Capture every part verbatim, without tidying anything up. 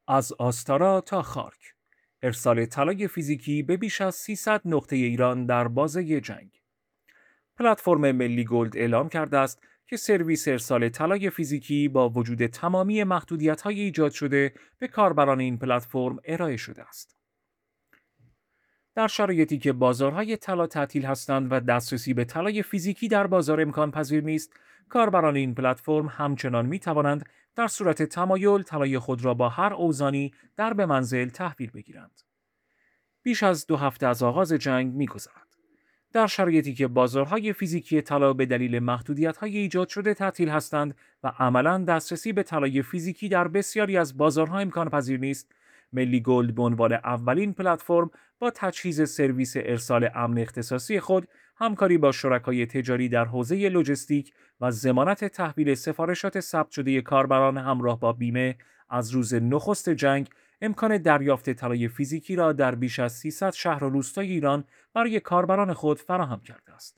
از آستارا تا خارک، ارسال طلای فیزیکی به بیش از سیصد نقطه ایران در بازه جنگ. پلتفرم ملی گلد اعلام کرده است که سرویس ارسال طلای فیزیکی با وجود تمامی محدودیت‌های ایجاد شده به کاربران این پلتفرم ارائه شده است. در شرایطی که بازارهای طلا تعطیل هستند و دسترسی به طلای فیزیکی در بازار امکان پذیر نیست، کاربران این پلتفرم همچنان می توانند در صورت تمایل طلای خود را با هر اوزانی در به منزل تحویل بگیرند. بیش از دو هفته از آغاز جنگ می‌گذرد. در شرایطی که بازارهای فیزیکی طلا به دلیل محدودیت‌های ایجاد شده تعطیل هستند و عملاً دسترسی به طلای فیزیکی در بسیاری از بازارها امکان پذیر نیست، ملی گلد به عنوان اولین پلتفرم با تجهیز سرویس ارسال امن اختصاصی خود، همکاری با شرکای تجاری در حوزه لوجستیک و ضمانت تحویل سفارشات ثبت شده کاربران همراه با بیمه از روز نخست جنگ امکان دریافت طلای فیزیکی را در بیش از سیصد شهر و روستای ایران برای کاربران خود فراهم کرده است.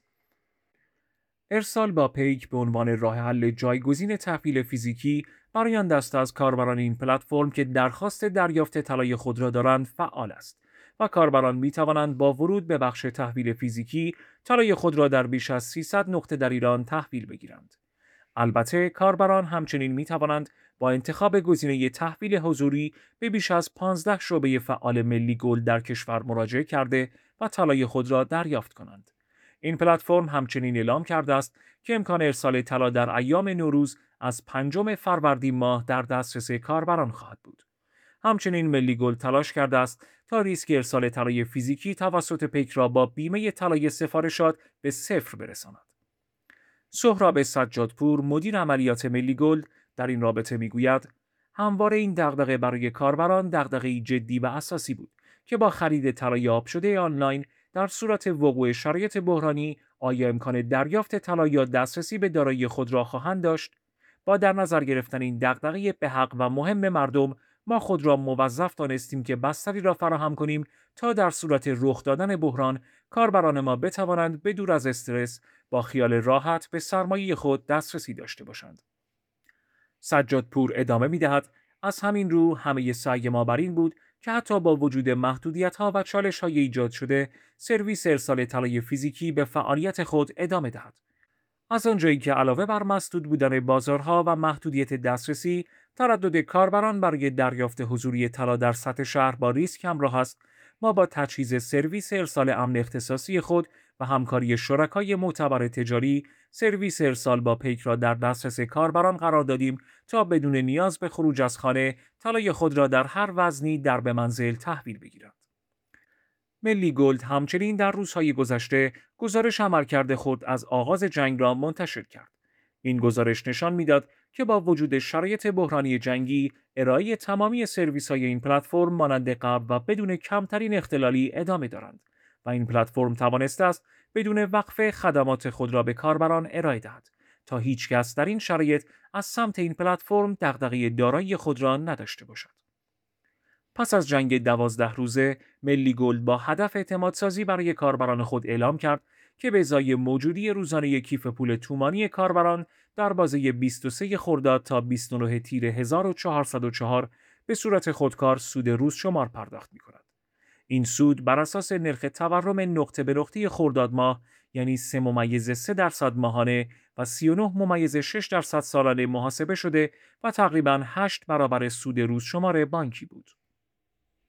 ارسال با پیک به عنوان راه حل جایگزین تحویل فیزیکی برای آن دسته از کاربران این پلتفرم که درخواست دریافت طلای خود را دارند فعال است و کاربران می توانند با ورود به بخش تحویل فیزیکی طلای خود را در بیش از سیصد نقطه در ایران تحویل بگیرند. البته کاربران همچنین می توانند با انتخاب گزینه تحویل حضوری به بیش از پانزده شعبه فعال ملی گلد در کشور مراجعه کرده و طلای خود را دریافت کنند. این پلتفرم همچنین اعلام کرده است که امکان ارسال طلا در ایام نوروز از پنجم فروردین ماه در دسترس کاربران خواهد بود. همچنین ملی گلد تلاش کرده است تا ریسک ارسال طلای فیزیکی توسط پیک را با بیمه طلای سفارشات به صفر برساند. سهراب سجادپور، مدیر عملیات ملی گلد، در این رابطه میگوید: همواره این دغدغه برای کاربران دغدغه‌ای جدی و اساسی بود که با خرید طلای آب شده آنلاین در صورت وقوع شرایط بحرانی آیا امکان دریافت طلا یا دسترسی به دارایی خود را خواهند داشت. با در نظر گرفتن این دغدغه به‌حق و مهم مردم، ما خود را موظف دانستیم که بستری را فراهم کنیم تا در صورت رخ دادن بحران کاربران ما بتوانند به دور از استرس با خیال راحت به سرمایه خود دسترسی داشته باشند. سجادپور ادامه می‌دهد: از همین رو همه سعی ما بر این بود که حتی با وجود محدودیت‌ها و چالش‌های ایجاد شده، سرویس ارسال طلای فیزیکی به فعالیت خود ادامه دهد. از آنجایی که علاوه بر مسدود بودن بازارها و محدودیت دسترسی، تردد کاربران برای دریافت حضوری طلا در سطح شهر با ریسک همراه است، ما با تجهیز سرویس ارسال امن اختصاصی خود و همکاری شرکای معتبر تجاری، سرویس ارسال با پیک را در دسترس کاربران قرار دادیم تا بدون نیاز به خروج از خانه، طلای خود را در هر وزنی در به منزل تحویل بگیرند. ملی گلد همچنین در روزهای گذشته گزارش عملکرد خود از آغاز جنگ را منتشر کرد. این گزارش نشان میداد که با وجود شرایط بحرانی جنگی، ارائه تمامی سرویس‌های این پلتفرم مانند قبل و بدون کمترین اختلالی ادامه دارند و این پلتفرم توانسته است بدون وقفه خدمات خود را به کاربران ارائه دهد تا هیچ کس در این شرایط از سمت این پلتفرم دغدغه دارایی خود را نداشته باشد. پس از جنگ دوازده روزه، ملی گلد با هدف اعتمادسازی برای کاربران خود اعلام کرد که به ازای موجودی روزانه کیف پول تومانی کاربران در بازه بیست و سه خرداد تا بیست و نه تیر هزار و چهارصد و چهار به صورت خودکار سود روز شمار پرداخت می کند. این سود بر اساس نرخ تورم نقطه به نقطه خرداد ماه، یعنی سه ممیز سه درصد ماهانه و سی و نه ممیز شش درصد سالانه محاسبه شده و تقریباً هشت برابر سود روز شمار بانکی بود.